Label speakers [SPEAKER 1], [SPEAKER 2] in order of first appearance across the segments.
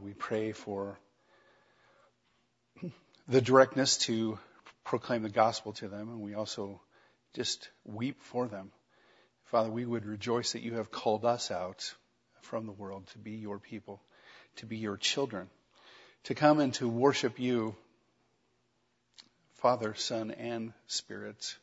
[SPEAKER 1] we pray for the directness to proclaim the gospel to them, and we also just weep for them. Father, we would rejoice that you have called us out from the world to be your people, to be your children, to come and to worship you, Father, Son, and Spirit,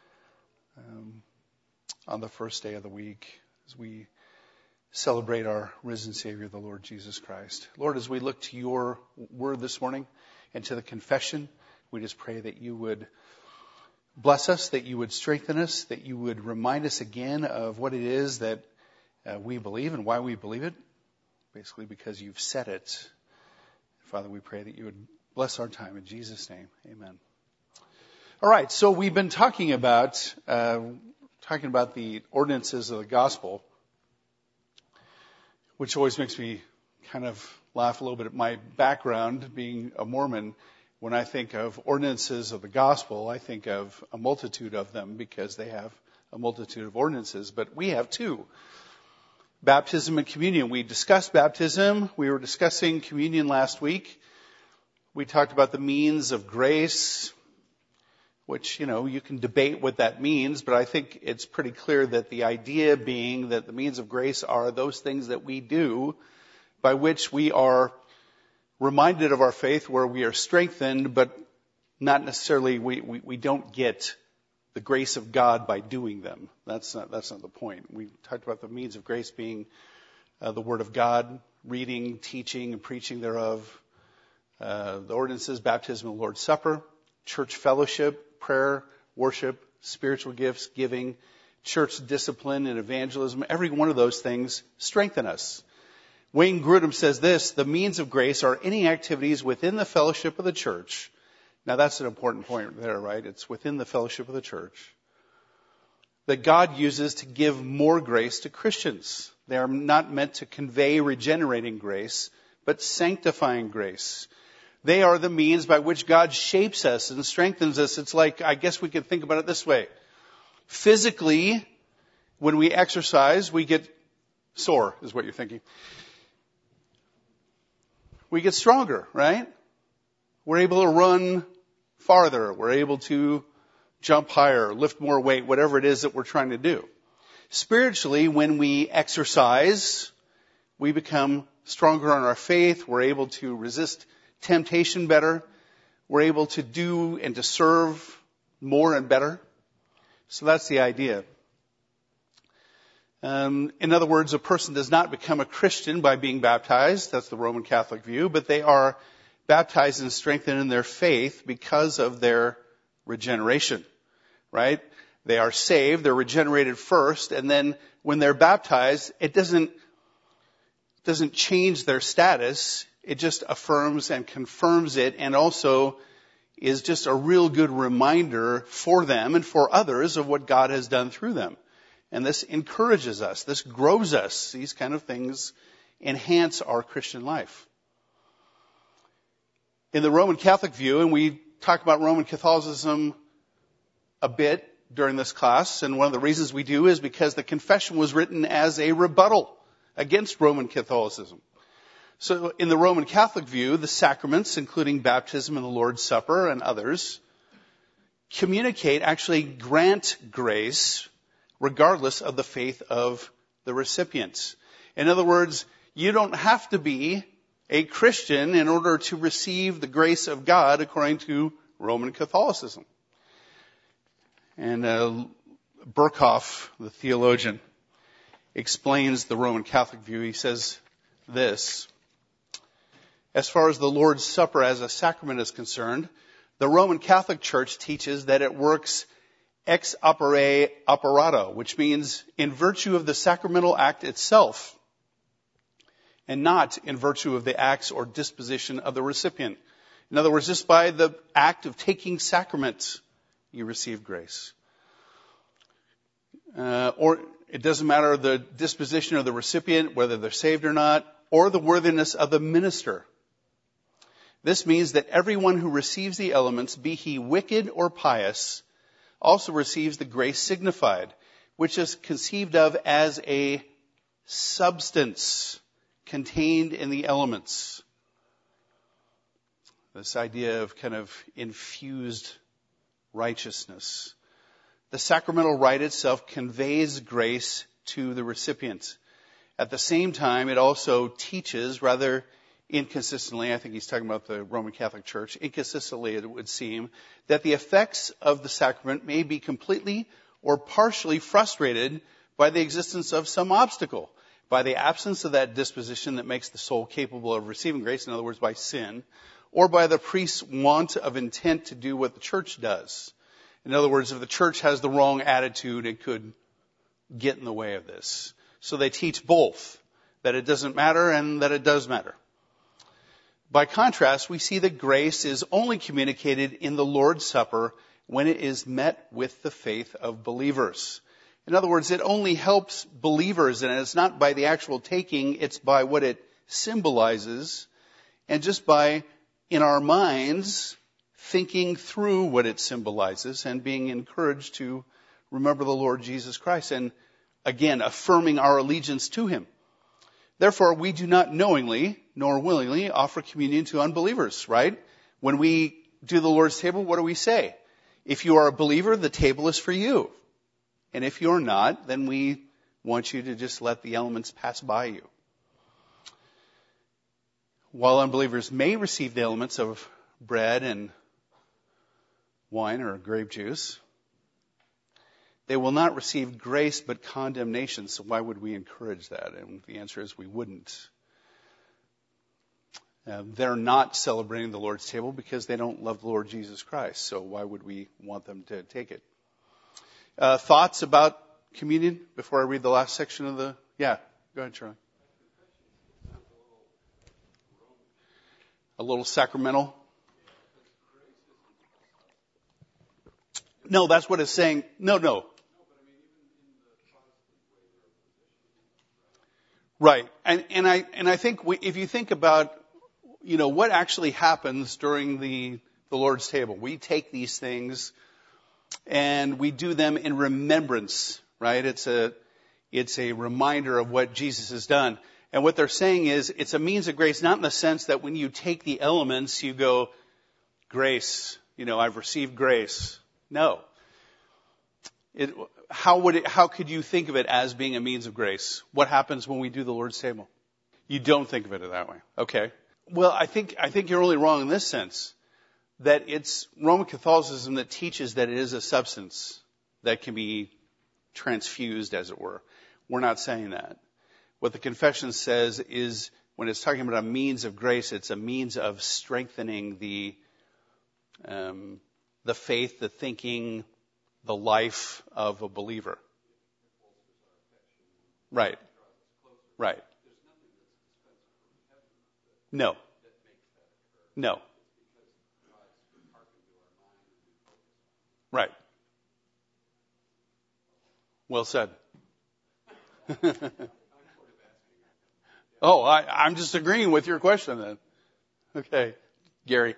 [SPEAKER 1] on the first day of the week as we celebrate our risen Savior, the Lord Jesus Christ. Lord, as we look to your word this morning and to the confession, we just pray that you would bless us, that you would strengthen us, that you would remind us again of what it is that we believe and why we believe it, basically because you've said it. Father, we pray that you would bless our time in Jesus' name. Amen. All right, so we've been talking about the ordinances of the gospel, which always makes me kind of laugh a little bit at my background, being a Mormon. When I think of ordinances of the gospel, I think of a multitude of them because they have a multitude of ordinances, but we have two. Baptism and communion. We discussed baptism. We were discussing communion last week. We talked about the means of grace, which, you can debate what that means, but I think it's pretty clear that the idea being that the means of grace are those things that we do by which we are reminded of our faith, where we are strengthened, but not necessarily, we don't get the grace of God by doing them. That's not the point. We talked about the means of grace being the Word of God, reading, teaching, and preaching thereof, the ordinances, baptism, and the Lord's Supper, church fellowship, prayer, worship, spiritual gifts, giving, church discipline, and evangelism. Every one of those things strengthen us. Wayne Grudem says this: the means of grace are any activities within the fellowship of the church. Now that's an important point there, right? It's within the fellowship of the church that God uses to give more grace to Christians. They are not meant to convey regenerating grace, but sanctifying grace. They are the means by which God shapes us and strengthens us. It's like, I guess we could think about it this way. Physically, when we exercise, we get sore, is what you're thinking. We get stronger, right? We're able to run farther. We're able to jump higher, lift more weight, whatever it is that we're trying to do. Spiritually, when we exercise, we become stronger in our faith. We're able to resist temptation better. We're able to do and to serve more and better. So that's the idea. In other words, a person does not become a Christian by being baptized. That's the Roman Catholic view. But they are baptized and strengthened in their faith because of their regeneration, right? They are saved. They're regenerated first. And then when they're baptized, it doesn't change their status. It just affirms and confirms it, and also is just a real good reminder for them and for others of what God has done through them. And this encourages us. This grows us. These kind of things enhance our Christian life. In the Roman Catholic view, and we talk about Roman Catholicism a bit during this class, and one of the reasons we do is because the confession was written as a rebuttal against Roman Catholicism. So in the Roman Catholic view, the sacraments, including baptism and the Lord's Supper and others, actually grant grace regardless of the faith of the recipients. In other words, you don't have to be a Christian in order to receive the grace of God according to Roman Catholicism. And Berkhoff, the theologian, explains the Roman Catholic view. He says this: as far as the Lord's Supper as a sacrament is concerned, the Roman Catholic Church teaches that it works ex opere operato, which means in virtue of the sacramental act itself, and not in virtue of the acts or disposition of the recipient. In other words, just by the act of taking sacraments, you receive grace. Or it doesn't matter the disposition of the recipient, whether they're saved or not, or the worthiness of the minister. This means that everyone who receives the elements, be he wicked or pious, also receives the grace signified, which is conceived of as a substance contained in the elements. this idea of kind of infused righteousness. The sacramental rite itself conveys grace to the recipient. At the same time, it also teaches, rather inconsistently, I think he's talking about the Roman Catholic Church, inconsistently it would seem, that the effects of the sacrament may be completely or partially frustrated by the existence of some obstacle, by the absence of that disposition that makes the soul capable of receiving grace, in other words, by sin, or by the priest's want of intent to do what the church does. In other words, if the church has the wrong attitude, it could get in the way of this. So they teach both, that it doesn't matter and that it does matter. By contrast, we see that grace is only communicated in the Lord's Supper when it is met with the faith of believers. In other words, it only helps believers, and it's not by the actual taking, it's by what it symbolizes, and just by, in our minds, thinking through what it symbolizes and being encouraged to remember the Lord Jesus Christ and, again, affirming our allegiance to Him. Therefore, we do not knowingly nor willingly offer communion to unbelievers, right? When we do the Lord's table, what do we say? If you are a believer, the table is for you. And if you're not, then we want you to just let the elements pass by you. While unbelievers may receive the elements of bread and wine or grape juice, they will not receive grace but condemnation. So why would we encourage that? And the answer is we wouldn't. They're not celebrating the Lord's table because they don't love the Lord Jesus Christ. So why would we want them to take it? Thoughts about communion before I read the last section of the... Yeah, go ahead, Charlie. A little sacramental? No, that's what it's saying. No. Right. And I think if you think about, what actually happens during the Lord's table, we take these things and we do them in remembrance, right? It's a reminder of what Jesus has done. And what they're saying is it's a means of grace, not in the sense that when you take the elements, you go, grace, I've received grace. No. How could you think of it as being a means of grace? What happens when we do the Lord's table? You don't think of it that way. Okay. Well, I think you're only wrong in this sense, that it's Roman Catholicism that teaches that it is a substance that can be transfused, as it were. We're not saying that. What the confession says is, when it's talking about a means of grace, it's a means of strengthening the faith, the thinking, the life of a believer. Right. No. Right. Well said. Oh, I'm just agreeing with your question then. Okay. Gary.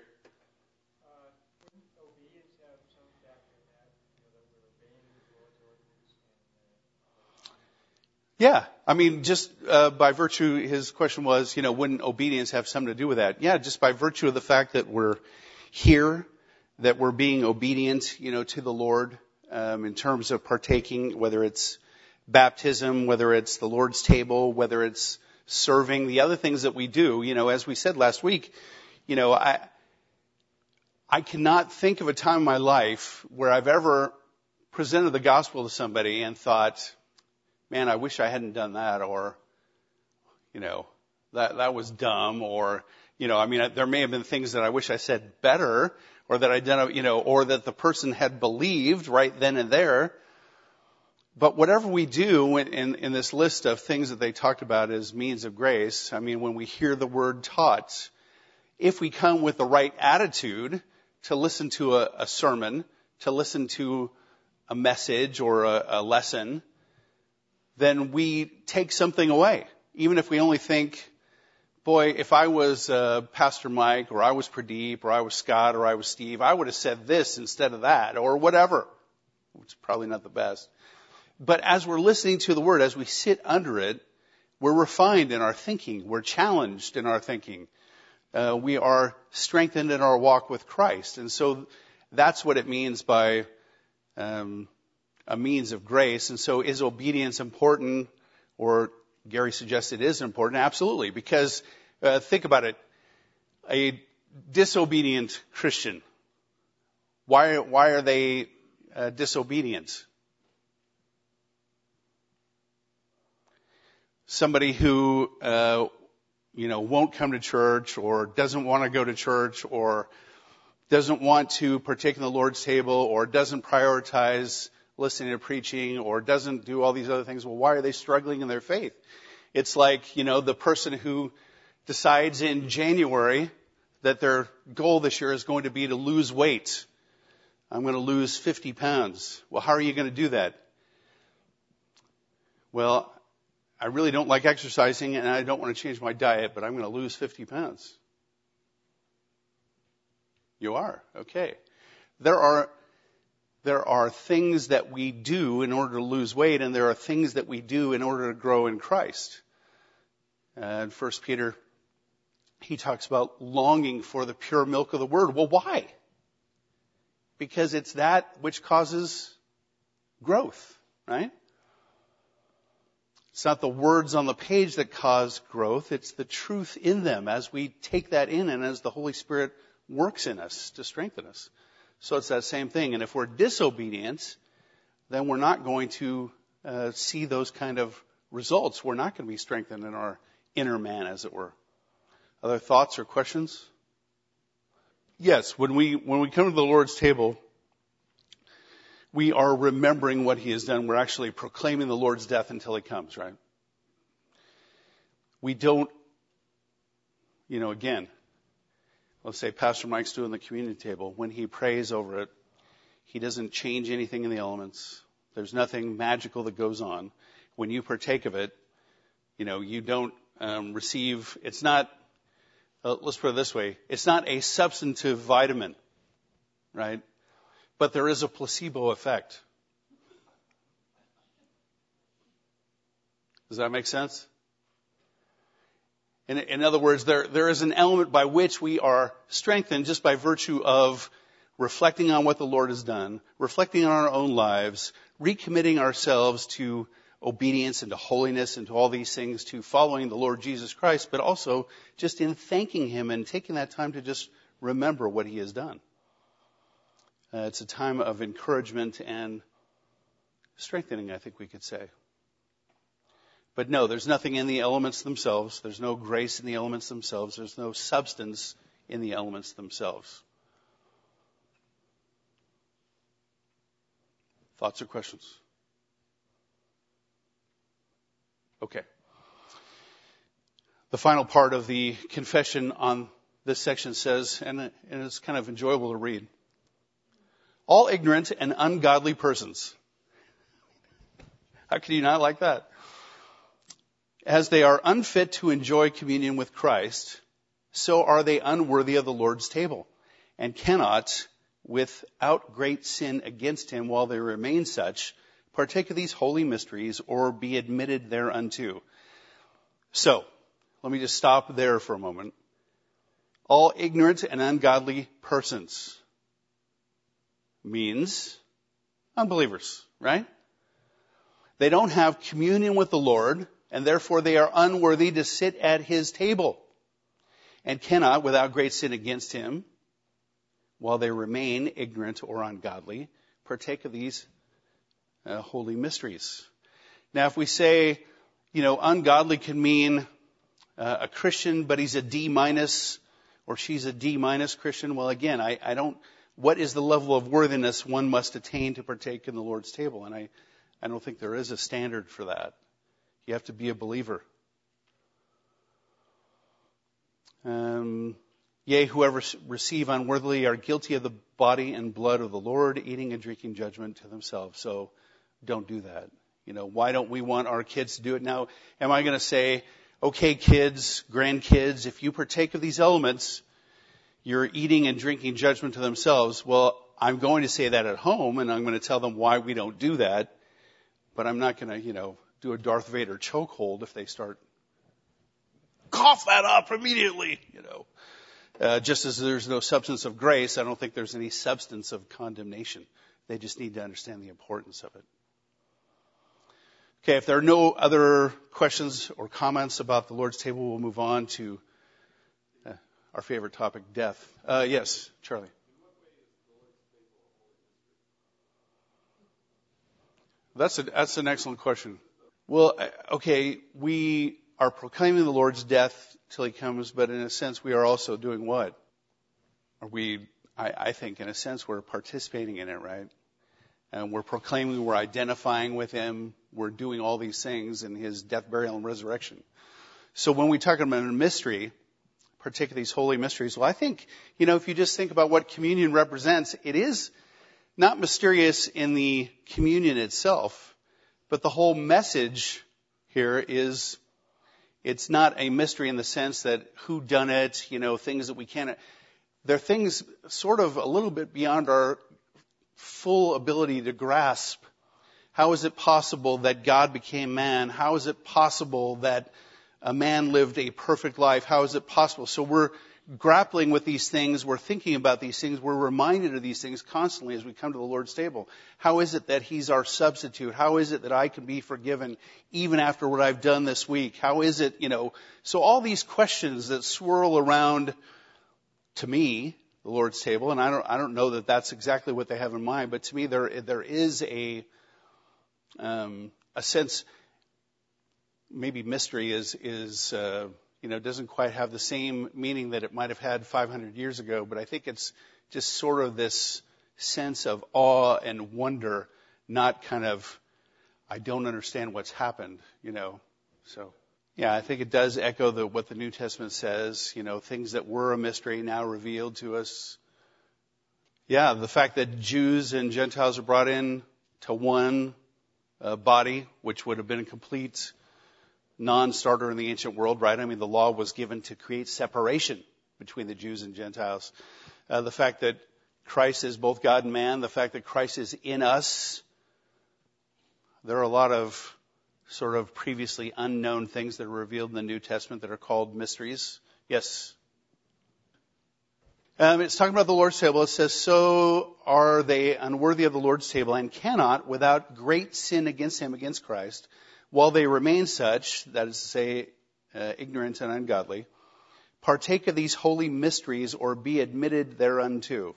[SPEAKER 1] Yeah. I mean, just by virtue, his question was, wouldn't obedience have something to do with that? Yeah, just by virtue of the fact that we're here, that we're being obedient, to the Lord in terms of partaking, whether it's baptism, whether it's the Lord's table, whether it's serving, the other things that we do, as we said last week, I cannot think of a time in my life where I've ever presented the gospel to somebody and thought, man, I wish I hadn't done that, or, that was dumb, or, there may have been things that I wish I said better, or that I done, or that the person had believed right then and there. But whatever we do in this list of things that they talked about as means of grace, when we hear the word taught, if we come with the right attitude to listen to a sermon, to listen to a message or a lesson, then we take something away. Even if we only think, boy, if I was Pastor Mike, or I was Pradeep, or I was Scott, or I was Steve, I would have said this instead of that, or whatever, which is probably not the best. But as we're listening to the Word, as we sit under it, we're refined in our thinking. We're challenged in our thinking. we are strengthened in our walk with Christ. And so that's what it means by a means of grace. And so is obedience important? Or Gary suggested it is important. Absolutely. Because think about it. A disobedient Christian, why are they disobedient? Somebody who won't come to church, or doesn't want to go to church, or doesn't want to partake in the Lord's table, or doesn't prioritize listening to preaching, or doesn't do all these other things. Well, why are they struggling in their faith? It's like, the person who decides in January that their goal this year is going to be to lose weight. I'm going to lose 50 pounds. Well, how are you going to do that? Well, I really don't like exercising and I don't want to change my diet, but I'm going to lose 50 pounds. You are? Okay. There are things that we do in order to lose weight, and there are things that we do in order to grow in Christ. In 1 Peter, he talks about longing for the pure milk of the word. Well, why? Because it's that which causes growth, right? It's not the words on the page that cause growth. It's the truth in them as we take that in and as the Holy Spirit works in us to strengthen us. So it's that same thing. And if we're disobedient, then we're not going to see those kind of results. We're not going to be strengthened in our inner man, as it were. Other thoughts or questions? Yes, when we come to the Lord's table, we are remembering what he has done. We're actually proclaiming the Lord's death until he comes, right? We don't, again, let's say Pastor Mike's doing the communion table. When he prays over it, he doesn't change anything in the elements. There's nothing magical that goes on. When you partake of it, you don't receive, it's not, let's put it this way, it's not a substantive vitamin, right? But there is a placebo effect. Does that make sense? In other words, there is an element by which we are strengthened just by virtue of reflecting on what the Lord has done, reflecting on our own lives, recommitting ourselves to obedience and to holiness and to all these things, to following the Lord Jesus Christ, but also just in thanking him and taking that time to just remember what he has done. It's a time of encouragement and strengthening, I think we could say. But no, there's nothing in the elements themselves. There's no grace in the elements themselves. There's no substance in the elements themselves. Thoughts or questions? Okay. The final part of the confession on this section says, and it's kind of enjoyable to read, all ignorant and ungodly persons. How can you not like that? As they are unfit to enjoy communion with Christ, so are they unworthy of the Lord's table, and cannot, without great sin against him while they remain such, partake of these holy mysteries or be admitted thereunto. So, let me just stop there for a moment. All ignorant and ungodly persons means unbelievers, right? They don't have communion with the Lord, and therefore they are unworthy to sit at his table, and cannot, without great sin against him, while they remain ignorant or ungodly, partake of these holy mysteries. Now, if we say, ungodly can mean a Christian, but he's a D- or she's a D- Christian, well, again, I don't, what is the level of worthiness one must attain to partake in the Lord's table? And I don't think there is a standard for that. You have to be a believer. Yea, whoever receive unworthily are guilty of the body and blood of the Lord, eating and drinking judgment to themselves. So don't do that. Why don't we want our kids to do it? Now, am I going to say, okay, kids, grandkids, if you partake of these elements, you're eating and drinking judgment to themselves? Well, I'm going to say that at home, and I'm going to tell them why we don't do that. But I'm not going to, do a Darth Vader chokehold if they start, cough that up immediately, Just as there's no substance of grace, I don't think there's any substance of condemnation. They just need to understand the importance of it. Okay, if there are no other questions or comments about the Lord's table, we'll move on to our favorite topic, death. Yes, Charlie. That's an excellent question. Well, okay, we are proclaiming the Lord's death till he comes, but in a sense we are also doing what? I think in a sense we're participating in it, right? And we're proclaiming, we're identifying with him, we're doing all these things in his death, burial, and resurrection. So when we talk about a mystery, particularly these holy mysteries, well, I think, if you just think about what communion represents, it is not mysterious in the communion itself, but the whole message here is, it's not a mystery in the sense that who done it, things that we can't, they're things sort of a little bit beyond our full ability to grasp. How is it possible that God became man? How is it possible that a man lived a perfect life? How is it possible? So we're grappling with these things. We're thinking about these things. We're reminded of these things constantly as we come to the Lord's table. How is it that he's our substitute? How is it that I can be forgiven even after what I've done this week? How is it, so all these questions that swirl around, to me, the Lord's table, and I don't know that that's exactly what they have in mind, but to me there is a sense, maybe mystery is doesn't quite have the same meaning that it might have had 500 years ago, but I think it's just sort of this sense of awe and wonder, not kind of, I don't understand what's happened, so. Yeah, I think it does echo what the New Testament says, things that were a mystery now revealed to us. Yeah, the fact that Jews and Gentiles are brought in to one body, which would have been a complete non-starter in the ancient world, right? I mean, the law was given to create separation between the Jews and Gentiles. The fact that Christ is both God and man, the fact that Christ is in us. There are a lot of sort of previously unknown things that are revealed in the New Testament that are called mysteries. Yes? It's talking about the Lord's table. It says, so are they unworthy of the Lord's table and cannot, without great sin against him, against Christ, while they remain such, that is to say, ignorant and ungodly, partake of these holy mysteries or be admitted thereunto.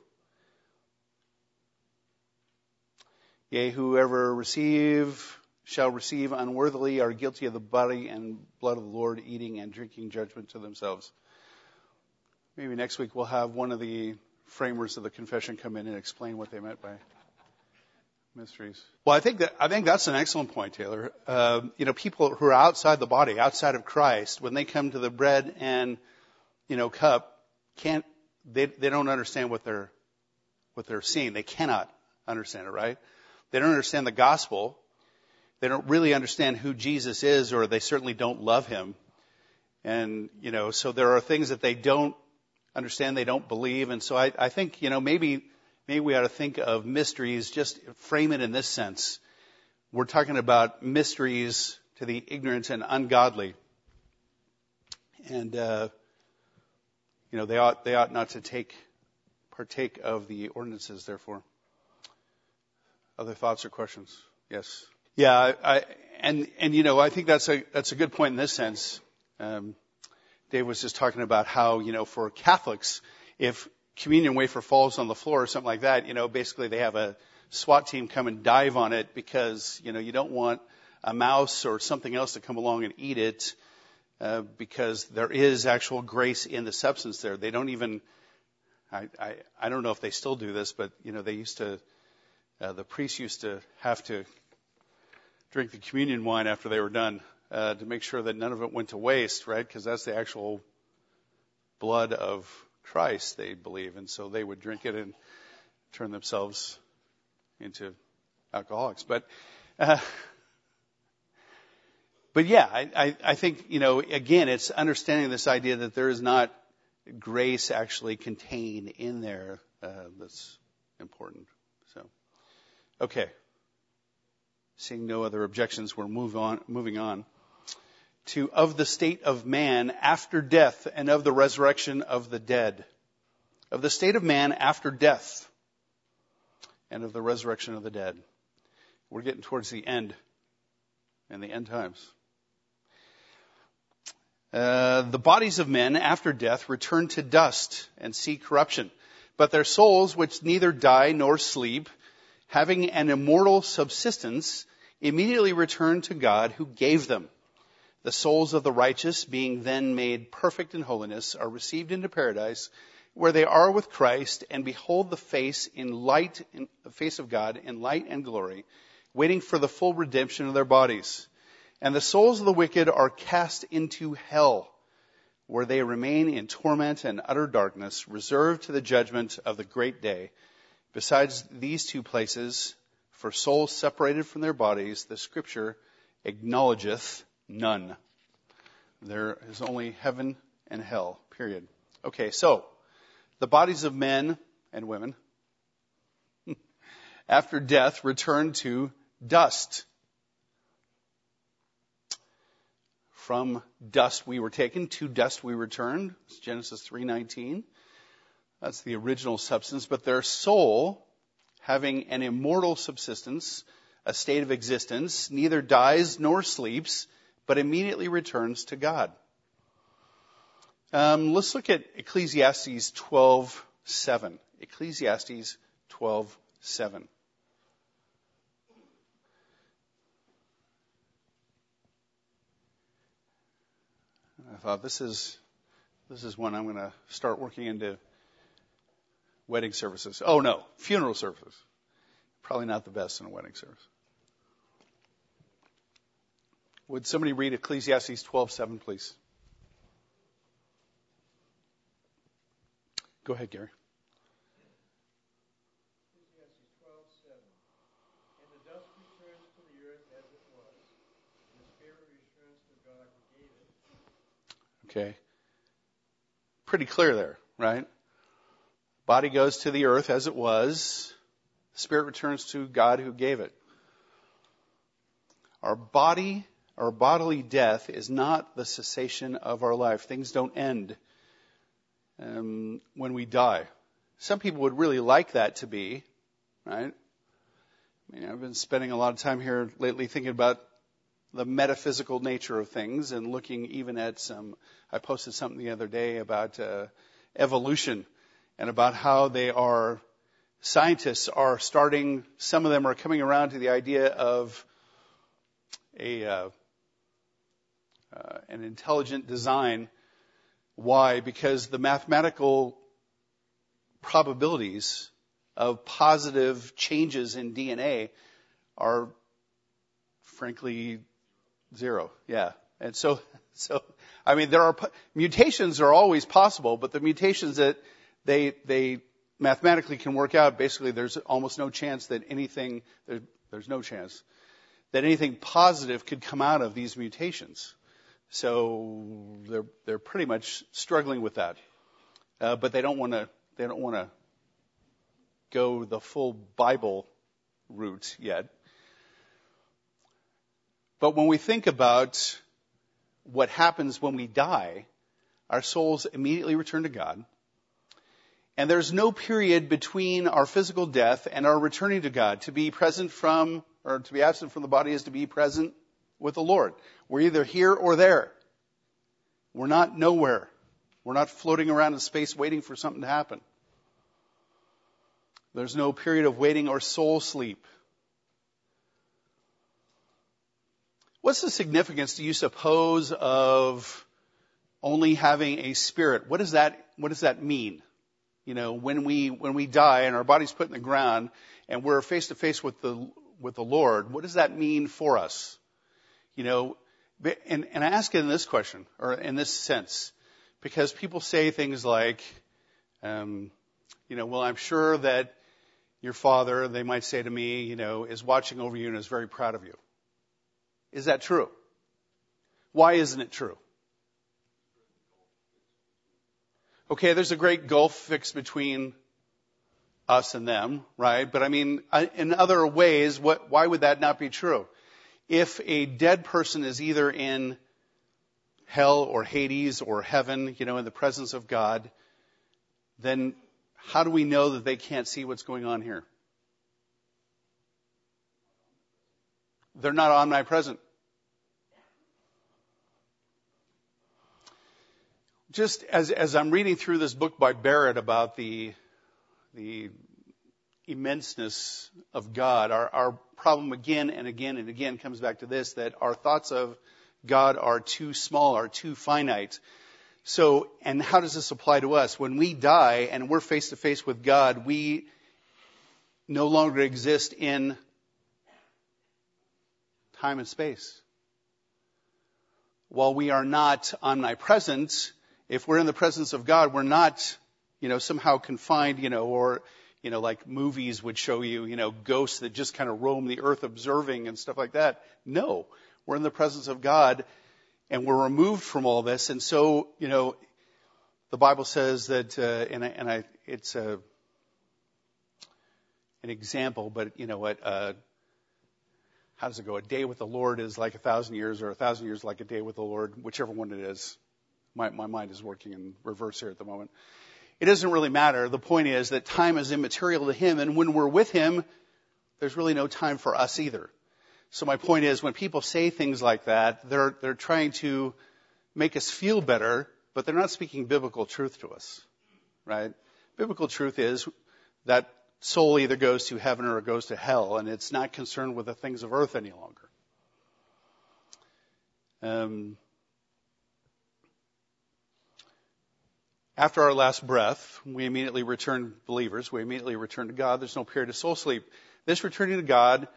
[SPEAKER 1] Yea, whoever shall receive unworthily are guilty of the body and blood of the Lord, eating and drinking judgment to themselves. Maybe next week we'll have one of the framers of the confession come in and explain what they meant by mysteries. Well, I think that's an excellent point, Taylor. People who are outside the body, outside of Christ, when they come to the bread and cup, they don't understand what they're seeing. They cannot understand it, right? They don't understand the gospel. They don't really understand who Jesus is, or they certainly don't love him. And, so there are things that they don't understand, they don't believe. And so I think, maybe we ought to think of mysteries, just frame it in this sense. We're talking about mysteries to the ignorant and ungodly. And, they ought not to partake of the ordinances, therefore. Other thoughts or questions? Yes. Yeah, I think that's a good point in this sense. Dave was just talking about how, for Catholics, if communion wafer falls on the floor or something like that, basically they have a SWAT team come and dive on it because, you don't want a mouse or something else to come along and eat it, because there is actual grace in the substance there. They don't even, I don't know if they still do this, but, they used to, the priests used to have to drink the communion wine after they were done, to make sure that none of it went to waste, right? Because that's the actual blood of Christ, they believe. And so they would drink it and turn themselves into alcoholics. But yeah, I think, again, it's understanding this idea that there is not grace actually contained in there that's important. So, okay. Seeing no other objections, we're moving on. of the state of man after death and of the resurrection of the dead. Of the state of man after death and of the resurrection of the dead. We're getting towards the end and the end times. The bodies of men after death return to dust and see corruption, but their souls, which neither die nor sleep, having an immortal subsistence, immediately return to God who gave them. The souls of the righteous, being then made perfect in holiness, are received into paradise, where they are with Christ, and behold the face of God in light and glory, waiting for the full redemption of their bodies. And the souls of the wicked are cast into hell, where they remain in torment and utter darkness, reserved to the judgment of the great day. Besides these two places, for souls separated from their bodies, the Scripture acknowledgeth none. There is only heaven and hell, period. Okay, so the bodies of men and women after death return to dust. From dust we were taken, to dust we returned. It's Genesis 3:19. That's the original substance. But their soul, having an immortal subsistence, a state of existence, neither dies nor sleeps, but immediately returns to God. Let's look at Ecclesiastes 12:7. Ecclesiastes 12:7. I thought this is when I'm going to start working into wedding services. Oh no, funeral services. Probably not the best in a wedding service. Would somebody read Ecclesiastes 12:7, please? Go ahead, Gary.
[SPEAKER 2] Ecclesiastes 12:7. And the dust returns to the earth as it was, and the spirit returns to God who gave it.
[SPEAKER 1] Okay. Pretty clear there, right? Body goes to the earth as it was. Spirit returns to God who gave it. Our bodily death is not the cessation of our life. Things don't end when we die. Some people would really like that to be, right? I mean, I've been spending a lot of time here lately thinking about the metaphysical nature of things and looking even at I posted something the other day about evolution and about how scientists are starting, some of them are coming around to the idea of an intelligent design. Why? Because the mathematical probabilities of positive changes in DNA are frankly zero. Yeah. And so I mean, mutations are always possible, but the mutations that they mathematically can work out, basically there's almost no chance that there's no chance that anything positive could come out of these mutations. So they're pretty much struggling with that. But they don't want to go the full Bible route yet. But when we think about what happens when we die, our souls immediately return to God. And there's no period between our physical death and our returning to God. To be absent from the body is to be present with the Lord. We're either here or there. We're not nowhere. We're not floating around in space waiting for something to happen. There's no period of waiting or soul sleep. What's the significance, do you suppose, of only having a spirit? What does that mean? You know, when we die and our body's put in the ground and we're face to face with the Lord, what does that mean for us? You know, and I ask it in this question, or in this sense, because people say things like, well, I'm sure that your father, they might say to me, is watching over you and is very proud of you. Is that true? Why isn't it true? Okay, there's a great gulf fixed between us and them, right? But I mean, in other ways, why would that not be true? If a dead person is either in hell or Hades or heaven, in the presence of God, then how do we know that they can't see what's going on here? They're not omnipresent. Just as I'm reading through this book by Barrett about the immenseness of God, our problem again and again and again comes back to this, that our thoughts of God are too small, are too finite. So, and how does this apply to us? When we die and we're face to face with God, we no longer exist in time and space. While we are not omnipresent, if we're in the presence of God, we're not, somehow confined, or, like movies would show you, ghosts that just kind of roam the earth observing and stuff like that. No, we're in the presence of God and we're removed from all this. And so, the Bible says that, it's an example, but how does it go? A day with the Lord is like 1,000 years, or 1,000 years like a day with the Lord, whichever one it is. My mind is working in reverse here at the moment. It doesn't really matter. The point is that time is immaterial to Him, and when we're with Him, there's really no time for us either. So my point is, when people say things like that, they're trying to make us feel better, but they're not speaking biblical truth to us, right? Biblical truth is that soul either goes to heaven or it goes to hell, and it's not concerned with the things of earth any longer. After our last breath, we immediately return believers. We immediately return to God. There's no period of soul sleep. This returning to God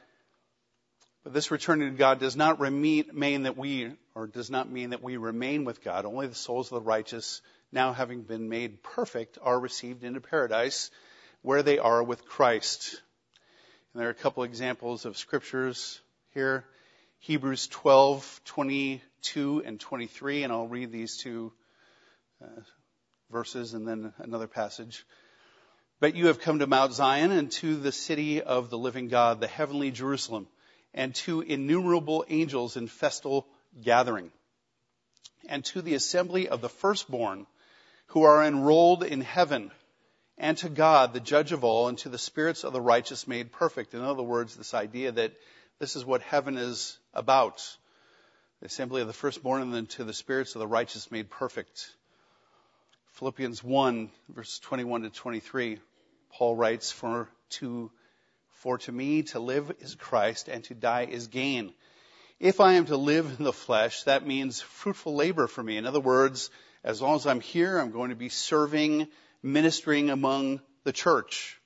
[SPEAKER 1] does not mean that we remain with God. Only the souls of the righteous, now having been made perfect, are received into paradise, where they are with Christ. And there are a couple examples of scriptures here. Hebrews 12:22 and 23, and I'll read these two verses and then another passage. But you have come to Mount Zion and to the city of the living God, the heavenly Jerusalem, and to innumerable angels in festal gathering, and to the assembly of the firstborn who are enrolled in heaven, and to God, the judge of all, and to the spirits of the righteous made perfect. In other words, this idea that this is what heaven is about. The assembly of the firstborn, and then to the spirits of the righteous made perfect. Philippians 1, verses 21 to 23, Paul writes, For to me to live is Christ, and to die is gain. If I am to live in the flesh, that means fruitful labor for me. In other words, as long as I'm here, I'm going to be serving, ministering among the church.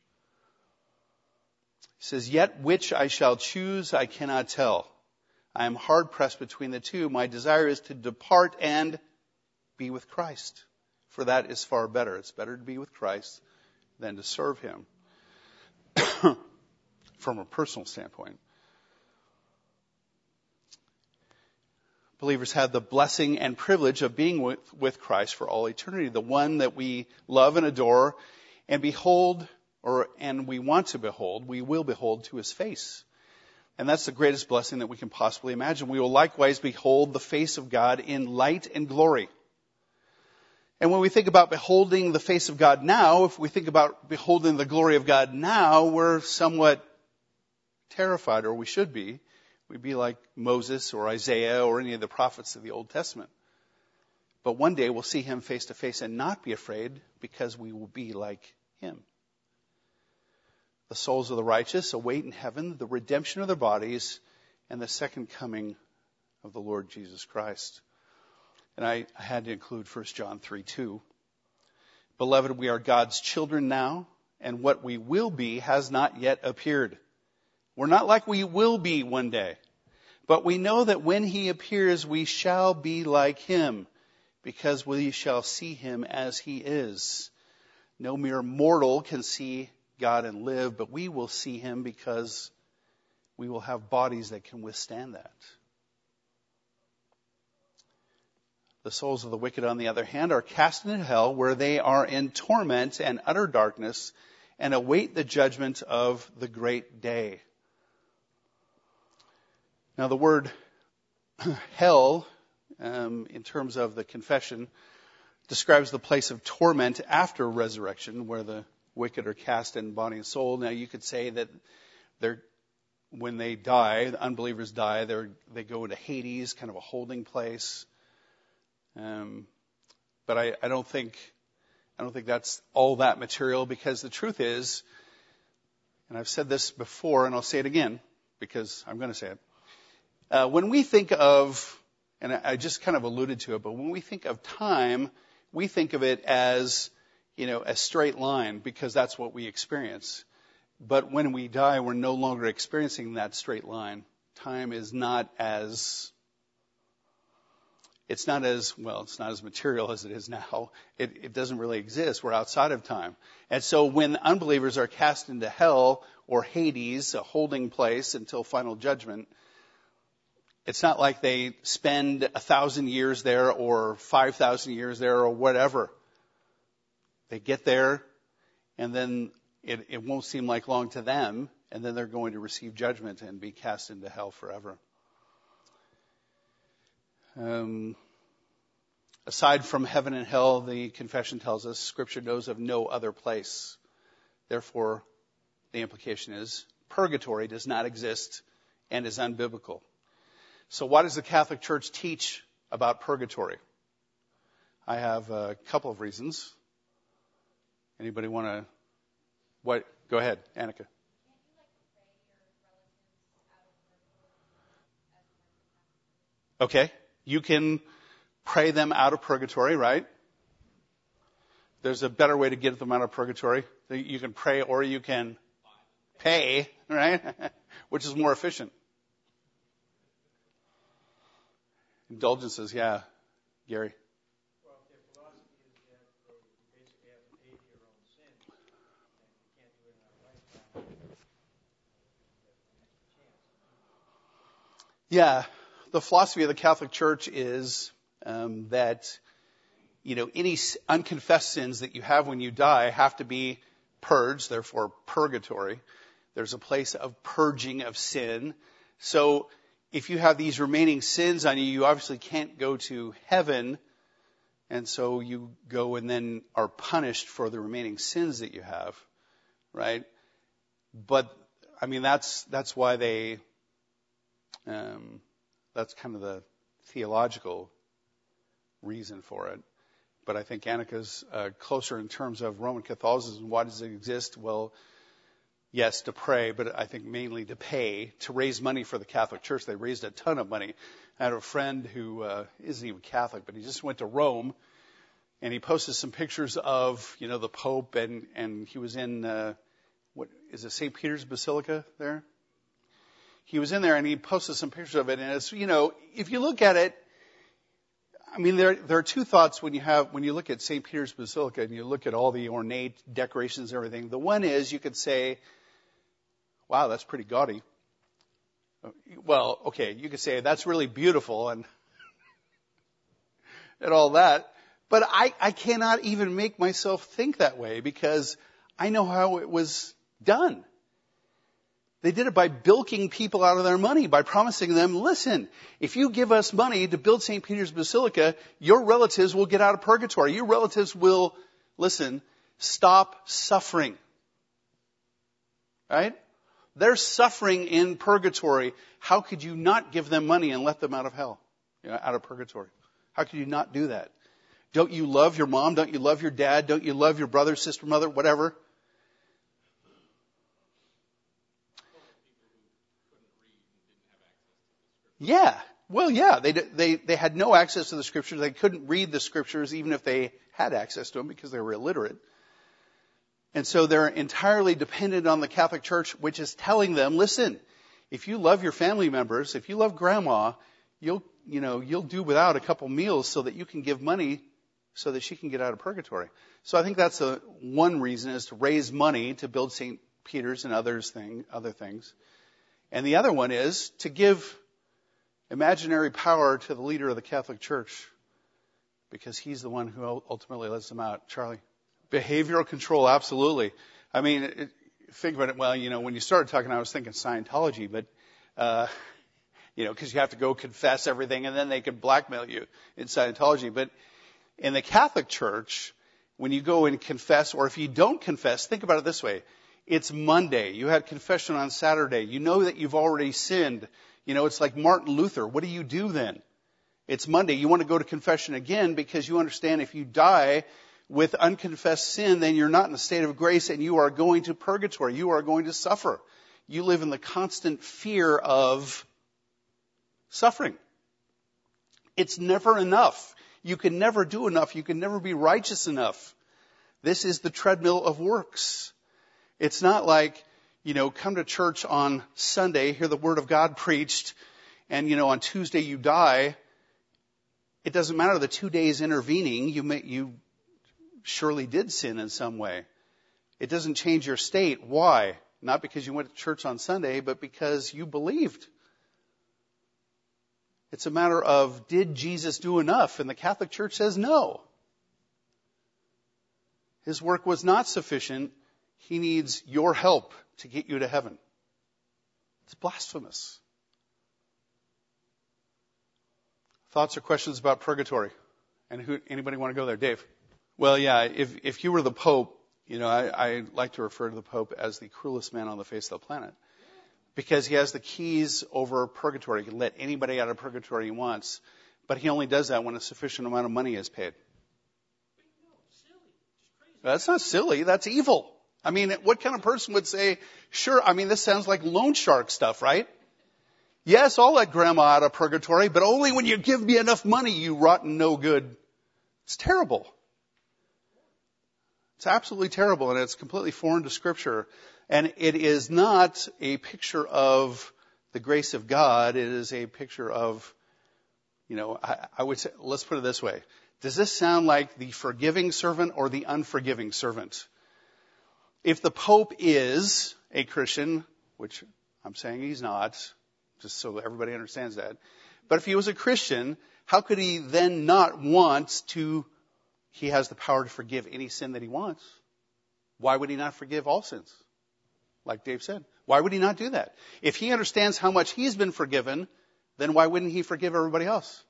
[SPEAKER 1] He says, Yet which I shall choose, I cannot tell. I am hard pressed between the two. My desire is to depart and be with Christ. For that is far better. It's better to be with Christ than to serve Him from a personal standpoint. Believers have the blessing and privilege of being with Christ for all eternity, the one that we love and adore and behold, and we want to behold, we will behold to His face. And that's the greatest blessing that we can possibly imagine. We will likewise behold the face of God in light and glory. And when we think about beholding the face of God now, if we think about beholding the glory of God now, we're somewhat terrified, or we should be. We'd be like Moses or Isaiah or any of the prophets of the Old Testament. But one day we'll see Him face to face and not be afraid, because we will be like Him. The souls of the righteous await in heaven the redemption of their bodies and the second coming of the Lord Jesus Christ. And I had to include 1 John 3:2. Beloved, we are God's children now, and what we will be has not yet appeared. We're not like we will be one day, but we know that when He appears, we shall be like Him, because we shall see Him as He is. No mere mortal can see God and live, but we will see Him because we will have bodies that can withstand that. The souls of the wicked, on the other hand, are cast into hell, where they are in torment and utter darkness, and await the judgment of the great day. Now, the word hell in terms of the confession, describes the place of torment after resurrection, where the wicked are cast in body and soul. Now, you could say that when they die, the unbelievers die, they go into Hades, kind of a holding place. But I don't think that's all that material, because the truth is, and I've said this before, and I'll say it again because I'm going to say it. When we think of, and I just kind of alluded to it, but when we think of time, we think of it as, a straight line, because that's what we experience. But when we die, we're no longer experiencing that straight line. Time is not as material as it is now. It doesn't really exist. We're outside of time. And so when unbelievers are cast into hell or Hades, a holding place until final judgment, it's not like they spend 1,000 years there or 5,000 years there or whatever. They get there, and then it won't seem like long to them, and then they're going to receive judgment and be cast into hell forever. Aside from heaven and hell, the confession tells us Scripture knows of no other place. Therefore, the implication is purgatory does not exist and is unbiblical. So what does the Catholic Church teach about purgatory? I have a couple of reasons. Anybody want to? What? Go ahead, Annika. Okay, you can pray them out of purgatory, right? There's a better way to get them out of purgatory. You can pray or you can pay, right? Which is more efficient. Indulgences, yeah. Gary.
[SPEAKER 2] Well, their philosophy is that you basically have to pay for your own sins, and you can't do it in our lifetime.
[SPEAKER 1] Yeah, the philosophy of the Catholic Church is that, any unconfessed sins that you have when you die have to be purged, therefore purgatory. There's a place of purging of sin. So if you have these remaining sins on you, you obviously can't go to heaven, and so you go and then are punished for the remaining sins that you have, right? But, that's why they, that's kind of the theological reason for it. But I think Annika's closer in terms of Roman Catholicism. Why does it exist? Well, yes, to pray, but I think mainly to pay, to raise money for the Catholic Church. They raised a ton of money. I had a friend who isn't even Catholic, but he just went to Rome, and he posted some pictures of, the Pope, and he was in, what is it, St. Peter's Basilica there? He was in there, and he posted some pictures of it, and it's, if you look at it, there are two thoughts when you look at St. Peter's Basilica and you look at all the ornate decorations and everything. The one is, you could say, wow, that's pretty gaudy. Well, okay, you could say that's really beautiful and all that. But I cannot even make myself think that way, because I know how it was done. They did it by bilking people out of their money, by promising them, listen, if you give us money to build St. Peter's Basilica, your relatives will get out of purgatory. Your relatives will, stop suffering. Right? They're suffering in purgatory. How could you not give them money and let them out of hell, out of purgatory? How could you not do that? Don't you love your mom? Don't you love your dad? Don't you love your brother, sister, mother, whatever? Yeah. Well, yeah. They had no access to the Scriptures. They couldn't read the Scriptures even if they had access to them, because they were illiterate. And so they're entirely dependent on the Catholic Church, which is telling them, listen, if you love your family members, if you love grandma, you'll do without a couple meals so that you can give money so that she can get out of purgatory. So I think that's one reason, is to raise money to build St. Peter's and other things. And the other one is to give imaginary power to the leader of the Catholic Church, because he's the one who ultimately lets them out. Charlie? Behavioral control, absolutely. Think about it. Well, when you started talking, I was thinking Scientology, but because you have to go confess everything and then they can blackmail you in Scientology. But in the Catholic Church, when you go and confess, or if you don't confess, think about it this way. It's Monday. You had confession on Saturday. You know that you've already sinned. It's like Martin Luther. What do you do then? It's Monday. You want to go to confession again because you understand if you die with unconfessed sin, then you're not in a state of grace and you are going to purgatory. You are going to suffer. You live in the constant fear of suffering. It's never enough. You can never do enough. You can never be righteous enough. This is the treadmill of works. It's not like, come to church on Sunday, hear the word of God preached, and, on Tuesday you die. It doesn't matter the 2 days intervening. You surely did sin in some way. It doesn't change your state. Why? Not because you went to church on Sunday, but because you believed. It's a matter of, did Jesus do enough? And the Catholic Church says no. His work was not sufficient. He needs your help to get you to heaven. It's blasphemous. Thoughts or questions about purgatory? And anybody want to go there? Dave? Well, yeah, if you were the Pope, I like to refer to the Pope as the cruelest man on the face of the planet. Because he has the keys over purgatory. He can let anybody out of purgatory he wants. But he only does that when a sufficient amount of money is paid. That's not silly. That's evil. I mean, what kind of person would say, sure, this sounds like loan shark stuff, right? Yes, I'll let grandma out of purgatory, but only when you give me enough money, you rotten no good. It's terrible. It's absolutely terrible, and it's completely foreign to Scripture. And it is not a picture of the grace of God. It is a picture of, I would say, let's put it this way. Does this sound like the forgiving servant or the unforgiving servant? If the Pope is a Christian, which I'm saying he's not, just so everybody understands that. But if he was a Christian, how could he then not want to, he has the power to forgive any sin that he wants. Why would he not forgive all sins? Like Dave said. Why would he not do that? If he understands how much he's been forgiven, then why wouldn't he forgive everybody else?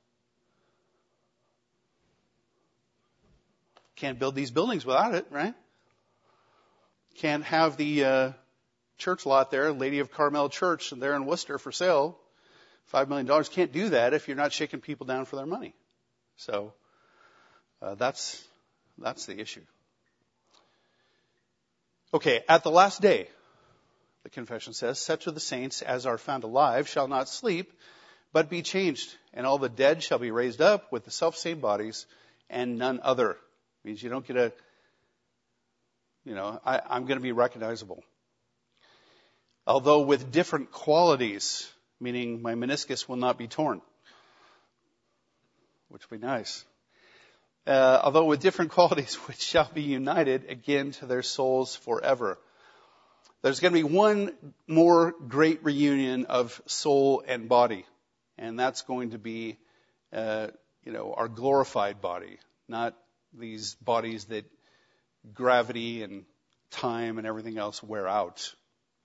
[SPEAKER 1] Can't build these buildings without it, right? Can't have the church lot there, Lady of Carmel Church, there in Worcester for sale, $5 million. Can't do that if you're not shaking people down for their money. So that's the issue. Okay, at the last day, the confession says, such of the saints as are found alive shall not sleep, but be changed. And all the dead shall be raised up with the selfsame bodies and none other. Means you don't get I'm going to be recognizable. Although with different qualities, meaning my meniscus will not be torn, which would be nice. Although with different qualities which shall be united again to their souls forever. There's going to be one more great reunion of soul and body. And that's going to be, our glorified body, not these bodies that gravity and time and everything else wear out.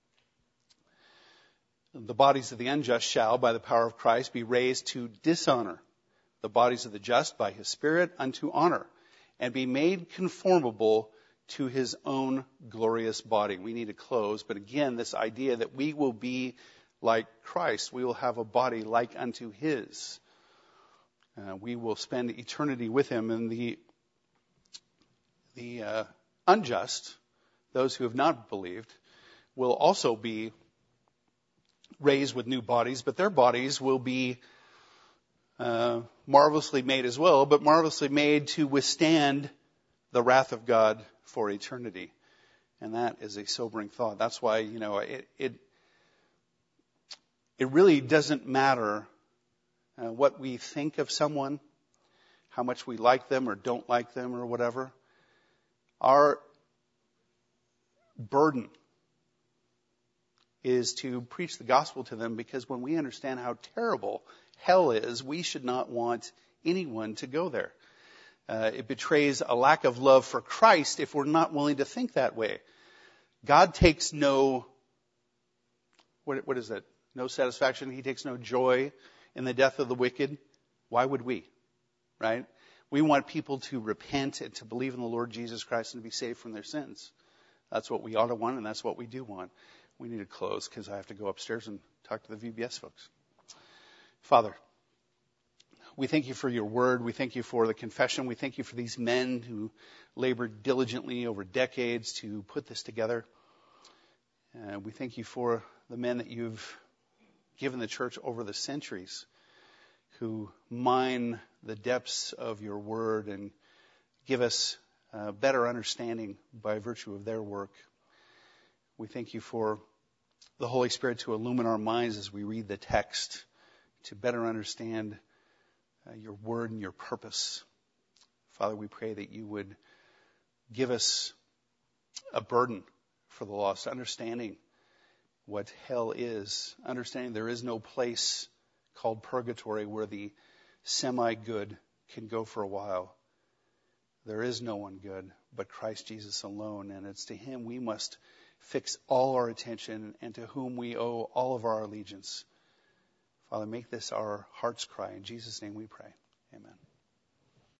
[SPEAKER 1] The bodies of the unjust shall, by the power of Christ, be raised to dishonor. The bodies of the just, by his Spirit, unto honor. And be made conformable to his own glorious body. We need to close. But again, this idea that we will be like Christ. We will have a body like unto his. We will spend eternity with him. And the unjust, those who have not believed, will also be raised with new bodies, but their bodies will be marvelously made as well, but marvelously made to withstand the wrath of God for eternity. And that is a sobering thought. That's why, it really doesn't matter what we think of someone, how much we like them or don't like them or whatever. Our burden is to preach the gospel to them, because when we understand how terrible hell is, we should not want anyone to go there. It betrays a lack of love for Christ if we're not willing to think that way. God takes no, what is that? no satisfaction. He takes no joy in the death of the wicked. Why would we? Right? We want people to repent and to believe in the Lord Jesus Christ and to be saved from their sins. That's what we ought to want, and that's what we do want. We need to close because I have to go upstairs and talk to the VBS folks. Father, we thank you for your word. We thank you for the confession. We thank you for these men who labored diligently over decades to put this together. We thank you for the men that you've given the church over the centuries who mine the depths of your word and give us better understanding by virtue of their work. We thank you for the Holy Spirit to illumine our minds as we read the text, to better understand your word and your purpose. Father, we pray that you would give us a burden for the lost, understanding what hell is, understanding there is no place called purgatory where the semi-good can go for a while. There is no one good but Christ Jesus alone, and it's to him we must fix all our attention and to whom we owe all of our allegiance. Father, make this our heart's cry. In Jesus' name we pray.